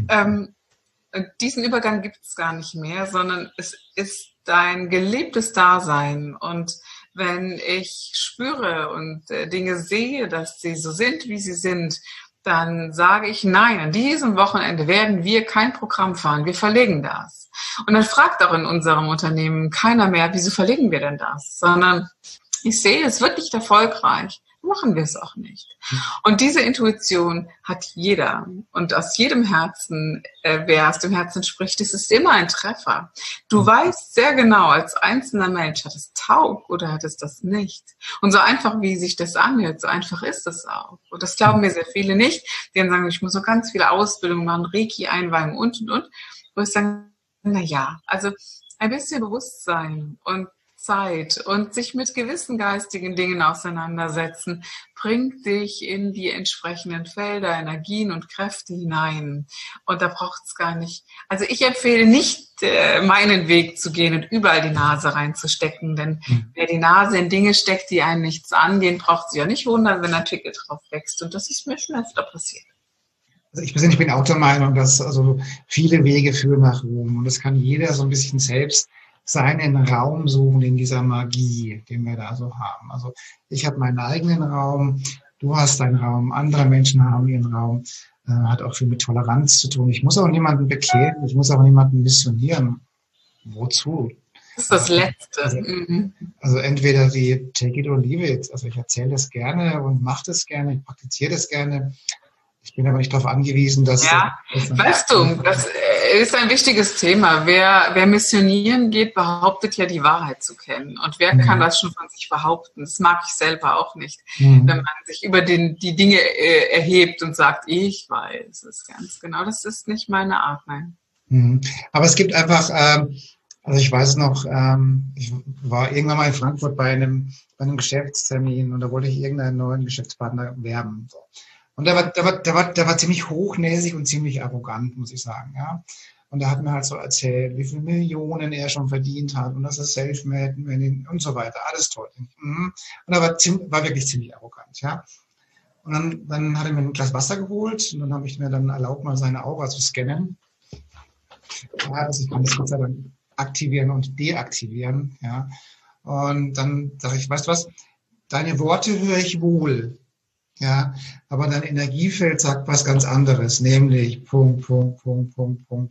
Diesen Übergang gibt es gar nicht mehr, sondern es ist dein gelebtes Dasein. Und wenn ich spüre und Dinge sehe, dass sie so sind, wie sie sind, dann sage ich, nein, an diesem Wochenende werden wir kein Programm fahren, wir verlegen das. Und dann fragt auch in unserem Unternehmen keiner mehr, wieso verlegen wir denn das? Sondern ich sehe, es wird nicht erfolgreich. Machen wir es auch nicht. Und diese Intuition hat jeder. Und aus jedem Herzen, wer aus dem Herzen spricht, ist es immer ein Treffer. Du weißt sehr genau, als einzelner Mensch, hat es taugt oder hat es das nicht. Und so einfach, wie sich das anhört, so einfach ist es auch. Und das glauben mir sehr viele nicht. Die dann sagen, ich muss so ganz viele Ausbildungen machen, Reiki, Einweihung und. Wo ich sage, na ja, also ein bisschen Bewusstsein und Zeit und sich mit gewissen geistigen Dingen auseinandersetzen, bringt dich in die entsprechenden Felder, Energien und Kräfte hinein. Und da braucht es gar nicht, also ich empfehle nicht, meinen Weg zu gehen und überall die Nase reinzustecken, denn wer die Nase in Dinge steckt, die einen nichts angehen, braucht sich ja nicht wundern, wenn ein Artikel drauf wächst. Und das ist mir schon öfter passiert. Also ich persönlich bin auch der Meinung, dass also viele Wege führen nach Ruhm und das kann jeder so ein bisschen selbst seinen Raum suchen in dieser Magie, den wir da so haben. Also ich habe meinen eigenen Raum, du hast deinen Raum, andere Menschen haben ihren Raum, hat auch viel mit Toleranz zu tun. Ich muss auch niemanden bekehren, ich muss auch niemanden missionieren. Wozu? Das ist das Letzte. Also entweder die take it or leave it. Also ich erzähle das gerne und mache das gerne, ich praktiziere das gerne. Ich bin aber nicht darauf angewiesen, dass... Ja, weißt du, das ist ein wichtiges Thema. Wer missionieren geht, behauptet ja, die Wahrheit zu kennen. Und wer kann das schon von sich behaupten? Das mag ich selber auch nicht. Wenn man sich über die Dinge erhebt und sagt, ich weiß es ganz genau. Das ist nicht meine Art, nein. Aber es gibt einfach, also ich weiß noch, ich war irgendwann mal in Frankfurt bei einem Geschäftstermin und da wollte ich irgendeinen neuen Geschäftspartner werben. So. Und der war ziemlich hochnäsig und ziemlich arrogant, muss ich sagen, ja. Und er hat mir halt so erzählt, wie viele Millionen er schon verdient hat und dass er self-made und so weiter. Alles toll. Und er war wirklich ziemlich arrogant, ja. Und dann hat er mir ein Glas Wasser geholt und dann habe ich mir dann erlaubt, mal seine Aura zu scannen. Ja, also ich kann das Gott sei Dank aktivieren und deaktivieren, ja. Und dann sage ich, weißt du was, deine Worte höre ich wohl. Ja, aber dein Energiefeld sagt was ganz anderes, nämlich Punkt. Und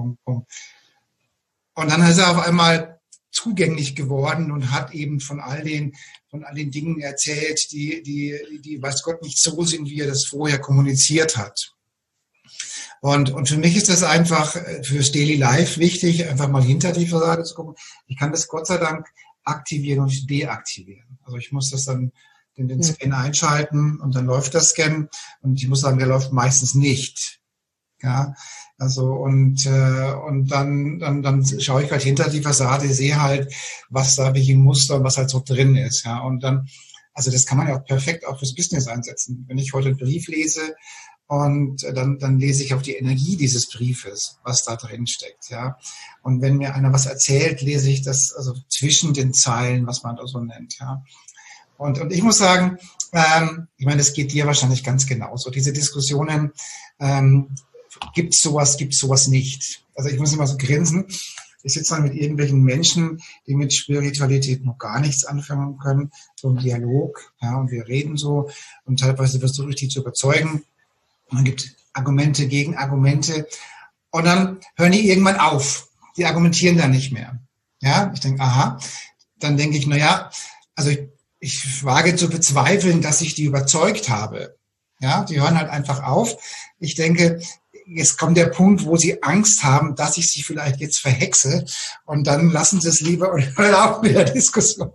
dann ist er auf einmal zugänglich geworden und hat eben von all den Dingen erzählt, die weiß Gott nicht so sind, wie er das vorher kommuniziert hat. Und für mich ist das einfach fürs Daily Life wichtig, einfach mal hinter die Fassade zu gucken. Ich kann das Gott sei Dank aktivieren und deaktivieren. Also ich muss das dann den Scan einschalten und dann läuft der Scan und ich muss sagen, der läuft meistens nicht. Ja, also und dann schaue ich halt hinter die Fassade, sehe halt, was da welche Muster und was halt so drin ist. Ja, und dann, also das kann man ja auch perfekt auch fürs Business einsetzen. Wenn ich heute einen Brief lese und dann lese ich auch die Energie dieses Briefes, was da drin steckt. Ja, und wenn mir einer was erzählt, lese ich das also zwischen den Zeilen, was man da so nennt. Ja. Und ich muss sagen, ich meine, das geht dir wahrscheinlich ganz genauso. Diese Diskussionen, gibt's sowas nicht. Also ich muss immer so grinsen. Ich sitze dann mit irgendwelchen Menschen, die mit Spiritualität noch gar nichts anfangen können, so im Dialog, ja, und wir reden so und teilweise versuche ich die zu überzeugen. Und dann gibt es Argumente, Gegenargumente und dann hören die irgendwann auf. Die argumentieren dann nicht mehr. Ja, ich denke, aha. Dann denke ich, naja, also ich wage zu bezweifeln, dass ich die überzeugt habe. Ja, die hören halt einfach auf. Ich denke, jetzt kommt der Punkt, wo sie Angst haben, dass ich sie vielleicht jetzt verhexe und dann lassen sie es lieber und hören auf mit der Diskussion.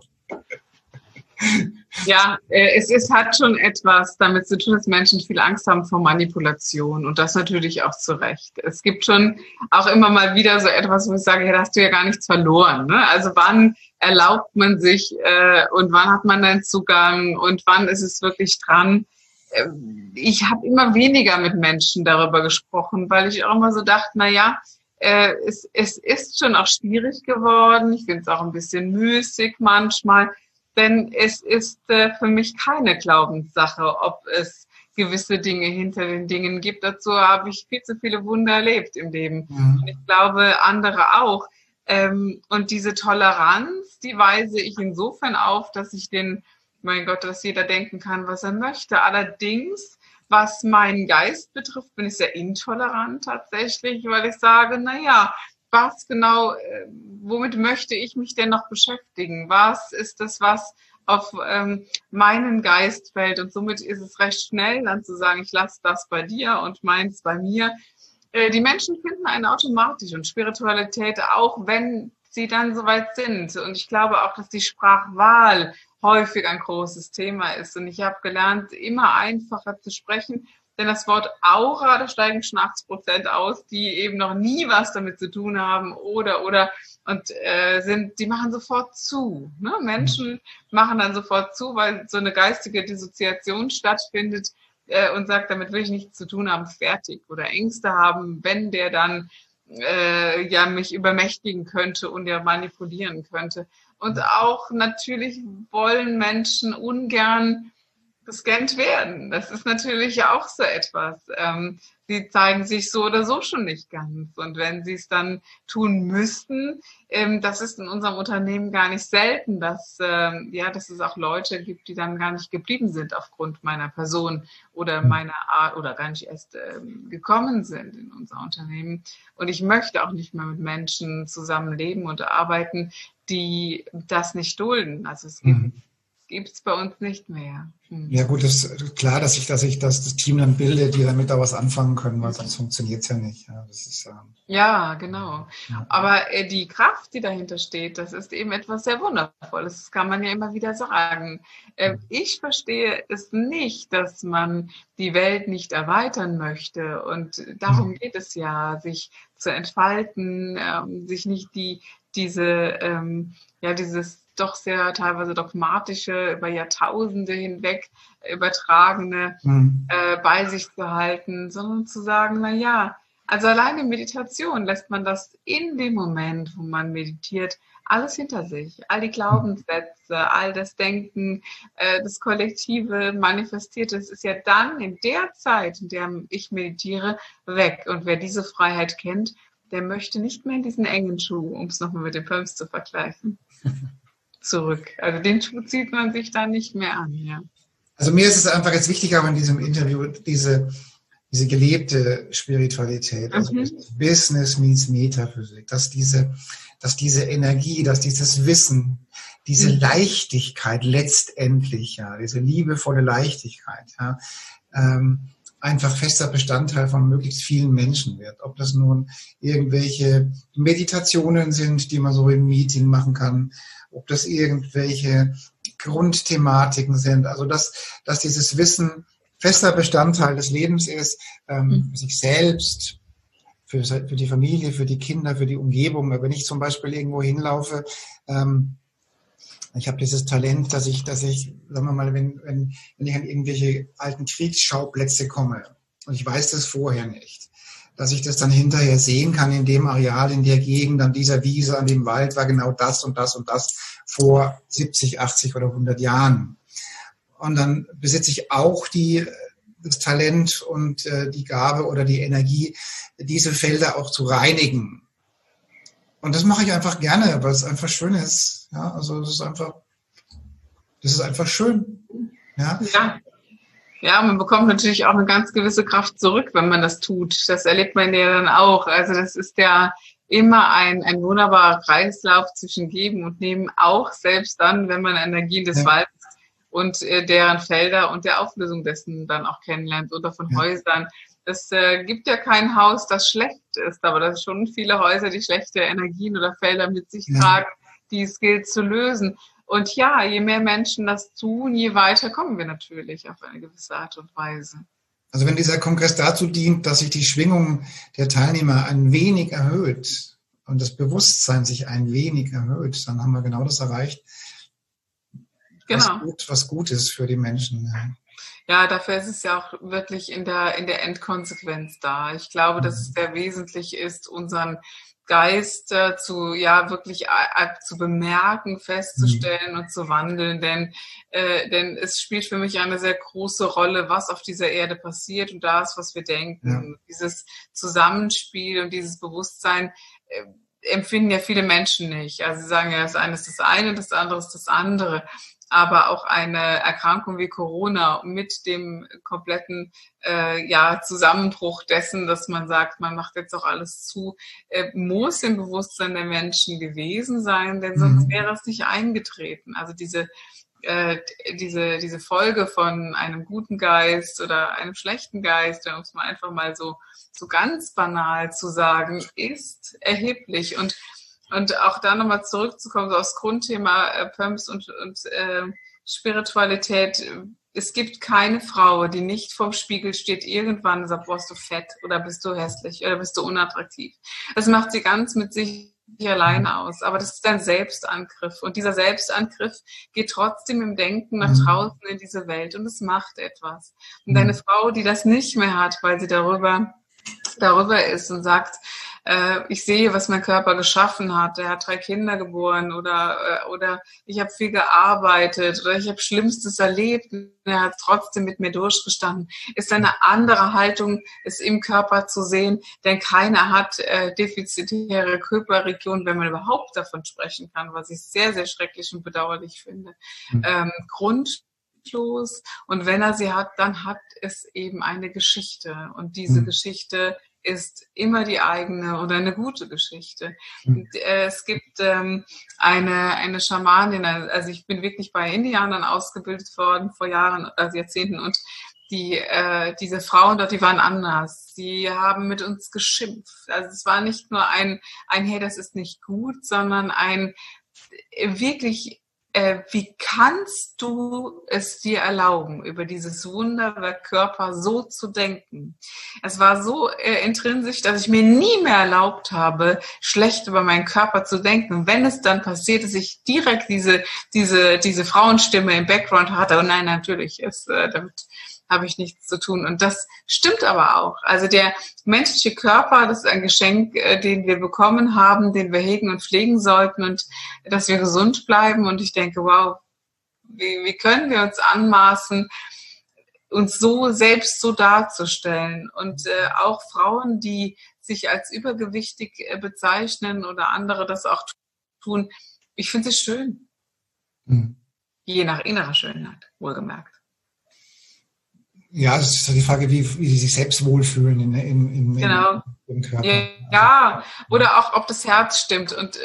Ja, es hat schon etwas damit zu tun, dass Menschen viel Angst haben vor Manipulation und das natürlich auch zu Recht. Es gibt schon auch immer mal wieder so etwas, wo ich sage, ja, da hast du ja gar nichts verloren. Ne? Also wann erlaubt man sich und wann hat man den Zugang und wann ist es wirklich dran? Ich habe immer weniger mit Menschen darüber gesprochen, weil ich auch immer so dachte, na ja, es ist schon auch schwierig geworden. Ich finde es auch ein bisschen müßig manchmal. Denn es ist für mich keine Glaubenssache, ob es gewisse Dinge hinter den Dingen gibt. Dazu habe ich viel zu viele Wunder erlebt im Leben. Und ich glaube, andere auch. Und diese Toleranz, die weise ich insofern auf, dass ich mein Gott, dass jeder denken kann, was er möchte. Allerdings, was meinen Geist betrifft, bin ich sehr intolerant tatsächlich, weil ich sage, na ja, was genau, womit möchte ich mich denn noch beschäftigen? Was ist das, was auf meinen Geist fällt? Und somit ist es recht schnell, dann zu sagen, ich lasse das bei dir und meins bei mir. Die Menschen finden einen automatisch und Spiritualität, auch wenn sie dann soweit sind. Und ich glaube auch, dass die Sprachwahl häufig ein großes Thema ist. Und ich habe gelernt, immer einfacher zu sprechen. Denn das Wort Aura, da steigen schon 80% aus, die eben noch nie was damit zu tun haben die machen sofort zu. Ne? Menschen machen dann sofort zu, weil so eine geistige Dissoziation stattfindet und sagt, damit will ich nichts zu tun haben, fertig. Oder Ängste haben, wenn der dann mich übermächtigen könnte und ja manipulieren könnte. Und auch natürlich wollen Menschen ungern gescannt werden. Das ist natürlich auch so etwas. Sie zeigen sich so oder so schon nicht ganz. Und wenn sie es dann tun müssten, das ist in unserem Unternehmen gar nicht selten, dass es auch Leute gibt, die dann gar nicht geblieben sind aufgrund meiner Person oder meiner Art oder gar nicht erst gekommen sind in unser Unternehmen. Und ich möchte auch nicht mehr mit Menschen zusammenleben und arbeiten, die das nicht dulden. Also es gibt gibt's bei uns nicht mehr. Ja gut, das ist klar, dass ich das Team dann bilde, die damit da was anfangen können, weil sonst funktioniert es ja nicht. Ja, das ist, ja, genau. Aber die Kraft, die dahinter steht, das ist eben etwas sehr Wundervolles. Das kann man ja immer wieder sagen. Ich verstehe es nicht, dass man die Welt nicht erweitern möchte. Und darum geht es ja, sich zu entfalten, sich nicht dieses doch sehr teilweise dogmatische, über Jahrtausende hinweg übertragene bei sich zu halten, sondern zu sagen, na ja, also alleine in Meditation lässt man das in dem Moment, wo man meditiert, alles hinter sich. All die Glaubenssätze, all das Denken, das Kollektive, Manifestierte, es ist ja dann in der Zeit, in der ich meditiere, weg. Und wer diese Freiheit kennt, der möchte nicht mehr in diesen engen Schuh, um es nochmal mit den Pumps zu vergleichen, zurück. Also den Schuh zieht man sich dann nicht mehr an, ja. Also mir ist es einfach jetzt wichtig, auch in diesem Interview diese gelebte Spiritualität, also Business meets Metaphysik, dass diese Energie, dass dieses Wissen, diese Leichtigkeit letztendlich, ja, diese liebevolle Leichtigkeit, ja, einfach fester Bestandteil von möglichst vielen Menschen wird. Ob das nun irgendwelche Meditationen sind, die man so im Meeting machen kann, ob das irgendwelche Grundthematiken sind, also dass dieses Wissen fester Bestandteil des Lebens ist, für sich selbst, für die Familie, für die Kinder, für die Umgebung. Wenn ich zum Beispiel irgendwo hinlaufe, ich habe dieses Talent, dass ich, sagen wir mal, wenn ich an irgendwelche alten Kriegsschauplätze komme und ich weiß das vorher nicht, dass ich das dann hinterher sehen kann, in dem Areal, in der Gegend, an dieser Wiese, an dem Wald war genau das und das und das vor 70, 80 oder 100 Jahren. Und dann besitze ich auch das Talent und die Gabe oder die Energie, diese Felder auch zu reinigen. Und das mache ich einfach gerne, weil es einfach schön ist. Ja, also das ist einfach schön. Ja. Ja, man bekommt natürlich auch eine ganz gewisse Kraft zurück, wenn man das tut. Das erlebt man ja dann auch. Also das ist ja immer ein wunderbarer Kreislauf zwischen Geben und Nehmen, auch selbst dann, wenn man Energien des Waldes und deren Felder und der Auflösung dessen dann auch kennenlernt oder von Häusern. Es gibt ja kein Haus, das schlecht ist, aber das sind schon viele Häuser, die schlechte Energien oder Felder mit sich tragen, die es gilt zu lösen. Und ja, je mehr Menschen das tun, je weiter kommen wir natürlich auf eine gewisse Art und Weise. Also wenn dieser Kongress dazu dient, dass sich die Schwingung der Teilnehmer ein wenig erhöht und das Bewusstsein sich ein wenig erhöht, dann haben wir genau das erreicht, was gut ist für die Menschen. Ja, dafür ist es ja auch wirklich in der Endkonsequenz da. Ich glaube, dass es sehr wesentlich ist, unseren Geist wirklich zu bemerken, festzustellen und zu wandeln, denn es spielt für mich eine sehr große Rolle, was auf dieser Erde passiert und das, was wir denken. Ja. Dieses Zusammenspiel und dieses Bewusstsein empfinden ja viele Menschen nicht. Also sie sagen ja, das eine ist das eine, das andere ist das andere. Aber auch eine Erkrankung wie Corona mit dem kompletten Zusammenbruch dessen, dass man sagt, man macht jetzt auch alles zu, muss im Bewusstsein der Menschen gewesen sein, denn sonst wäre es nicht eingetreten. Also diese Folge von einem guten Geist oder einem schlechten Geist, um es mal einfach mal so ganz banal zu sagen, ist erheblich. Und auch da nochmal zurückzukommen, so aufs Grundthema Pumps und Spiritualität. Es gibt keine Frau, die nicht vorm Spiegel steht, irgendwann und sagt, bist du fett oder bist du hässlich oder bist du unattraktiv. Das macht sie ganz mit sich alleine aus. Aber das ist ein Selbstangriff. Und dieser Selbstangriff geht trotzdem im Denken nach draußen in diese Welt und es macht etwas. Und eine Frau, die das nicht mehr hat, weil sie darüber ist und sagt, ich sehe, was mein Körper geschaffen hat. Er hat 3 Kinder geboren oder ich habe viel gearbeitet oder ich habe Schlimmstes erlebt. Er hat trotzdem mit mir durchgestanden. Ist eine andere Haltung, es im Körper zu sehen, denn keiner hat defizitäre Körperregionen, wenn man überhaupt davon sprechen kann, was ich sehr, sehr schrecklich und bedauerlich finde. Grundlos. Und wenn er sie hat, dann hat es eben eine Geschichte. Und diese Geschichte ist immer die eigene oder eine gute Geschichte. Und, es gibt eine Schamanin, also ich bin wirklich bei Indianern ausgebildet worden vor Jahren, also Jahrzehnten, und diese Frauen dort, die waren anders. Die haben mit uns geschimpft. Also es war nicht nur ein hey, das ist nicht gut, sondern ein wirklich, wie kannst du es dir erlauben, über dieses Wunderwerk Körper so zu denken? Es war so intrinsisch, dass ich mir nie mehr erlaubt habe, schlecht über meinen Körper zu denken. Und wenn es dann passiert, dass ich direkt diese Frauenstimme im Background hatte, und nein, natürlich damit habe ich nichts zu tun. Und das stimmt aber auch. Also der menschliche Körper, das ist ein Geschenk, den wir bekommen haben, den wir hegen und pflegen sollten, und dass wir gesund bleiben. Und ich denke, wow, wie können wir uns anmaßen, uns so selbst so darzustellen? Und auch Frauen, die sich als übergewichtig bezeichnen oder andere das auch tun, ich finde es schön. Je nach innerer Schönheit, wohlgemerkt. Ja, es ist die Frage, wie sie sich selbst wohlfühlen im Körper. Ja, oder auch, ob das Herz stimmt. Und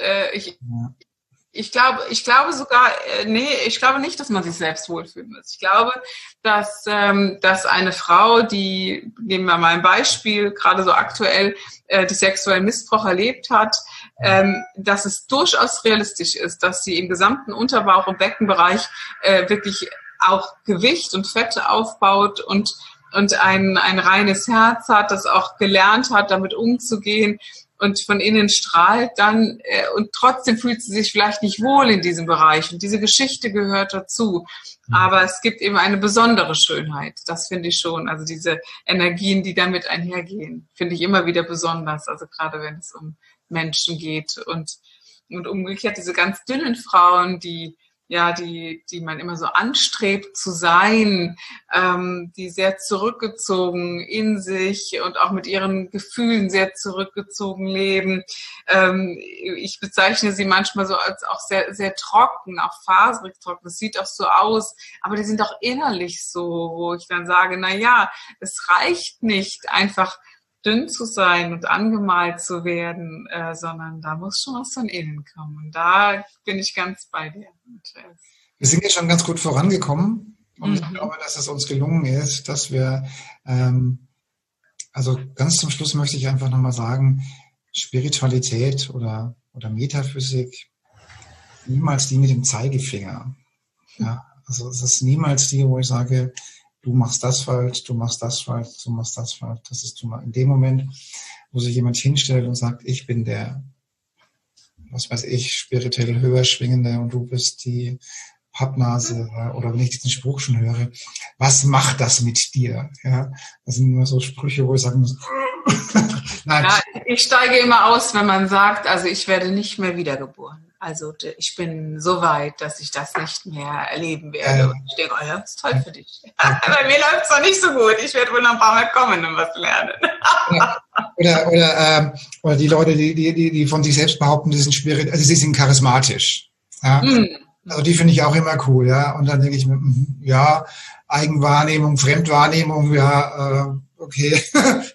ich glaube sogar, ich glaube nicht, dass man sich selbst wohlfühlen muss. Ich glaube, dass eine Frau, die, nehmen wir mal ein Beispiel, gerade so aktuell, die sexuellen Missbrauch erlebt hat, dass es durchaus realistisch ist, dass sie im gesamten Unterbauch- und Beckenbereich wirklich auch Gewicht und Fette aufbaut und ein reines Herz hat, das auch gelernt hat, damit umzugehen und von innen strahlt dann und trotzdem fühlt sie sich vielleicht nicht wohl in diesem Bereich, und diese Geschichte gehört dazu. Aber es gibt eben eine besondere Schönheit, das finde ich schon. Also diese Energien, die damit einhergehen, finde ich immer wieder besonders, also gerade wenn es um Menschen geht, und umgekehrt diese ganz dünnen Frauen, die man immer so anstrebt zu sein, die sehr zurückgezogen in sich und auch mit ihren Gefühlen sehr zurückgezogen leben. Ich bezeichne sie manchmal so als auch sehr, sehr trocken, auch faserig trocken. Das sieht auch so aus, aber die sind auch innerlich so, wo ich dann sage, es reicht nicht einfach dünn zu sein und angemalt zu werden, sondern da muss schon was von innen kommen. Und da bin ich ganz bei dir. Wir sind ja schon ganz gut vorangekommen, und ich glaube, dass es uns gelungen ist, dass wir, also ganz zum Schluss möchte ich einfach nochmal sagen, Spiritualität oder Metaphysik, niemals die mit dem Zeigefinger. Ja, also es ist niemals die, wo ich sage, du machst das falsch, du machst das falsch, du machst das falsch. Das ist in dem Moment, wo sich jemand hinstellt und sagt, ich bin der, was weiß ich, spirituell höher schwingende und du bist die Pappnase, oder wenn ich diesen Spruch schon höre, was macht das mit dir? Ja, das sind immer so Sprüche, wo ich sagen muss, nein. Ja, ich steige immer aus, wenn man sagt, also ich werde nicht mehr wiedergeboren. Also ich bin so weit, dass ich das nicht mehr erleben werde. Und ich denke, das ist toll für dich. Bei mir läuft es noch nicht so gut. Ich werde wohl noch ein paar Mal kommen und was lernen. Oder die Leute, die von sich selbst behaupten, die sind also sie sind charismatisch. Ja? Also die finde ich auch immer cool. Ja? Und dann denke ich mir, Eigenwahrnehmung, Fremdwahrnehmung, okay.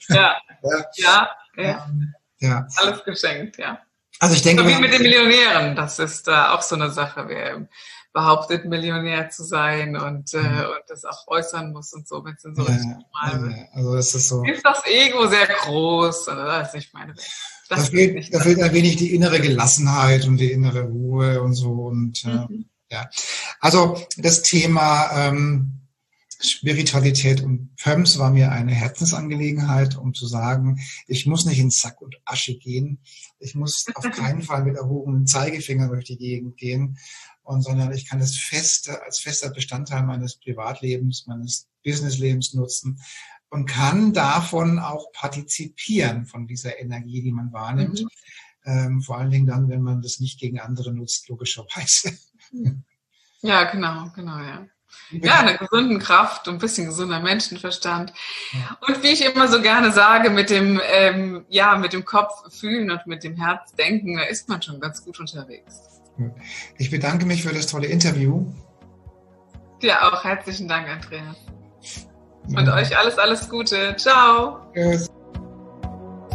Ja. Alles geschenkt, ja. Also ich denke, so wie mit den Millionären, das ist auch so eine Sache, wer behauptet, Millionär zu sein und das auch äußern muss und so, wenn es dann so richtig normal wird. Also das ist so. Ist das Ego sehr groß? Das ist nicht meine Welt. Da fehlt ein wenig die innere Gelassenheit und die innere Ruhe und so. Und also das Thema Spiritualität und PÖMS war mir eine Herzensangelegenheit, um zu sagen, ich muss nicht in Sack und Asche gehen. Ich muss auf keinen Fall mit erhobenem Zeigefinger durch die Gegend gehen, sondern ich kann es als fester Bestandteil meines Privatlebens, meines Businesslebens nutzen und kann davon auch partizipieren, von dieser Energie, die man wahrnimmt. Vor allen Dingen dann, wenn man das nicht gegen andere nutzt, logischerweise. Ja, genau, ja. Ja, eine gesunde Kraft und ein bisschen gesunder Menschenverstand. Ja. Und wie ich immer so gerne sage, mit dem Kopf fühlen und mit dem Herz denken, da ist man schon ganz gut unterwegs. Ich bedanke mich für das tolle Interview. Dir auch herzlichen Dank, Andreas. Und euch alles Gute. Ciao. Tschüss.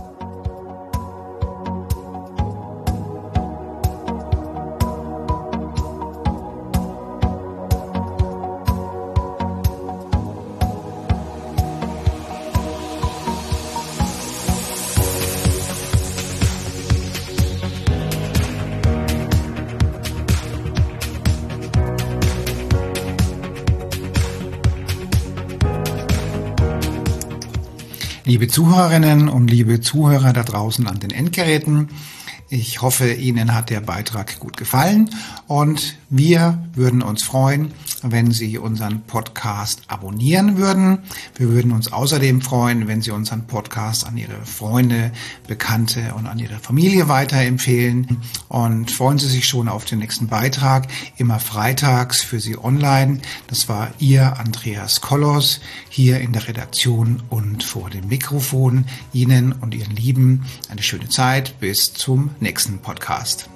Liebe Zuhörerinnen und liebe Zuhörer da draußen an den Endgeräten, ich hoffe, Ihnen hat der Beitrag gut gefallen und wir würden uns freuen, wenn Sie unseren Podcast abonnieren würden. Wir würden uns außerdem freuen, wenn Sie unseren Podcast an Ihre Freunde, Bekannte und an Ihre Familie weiterempfehlen. Und freuen Sie sich schon auf den nächsten Beitrag, immer freitags für Sie online. Das war Ihr Andreas Kollos hier in der Redaktion und vor dem Mikrofon. Ihnen und Ihren Lieben eine schöne Zeit. Bis zum nächsten Podcast.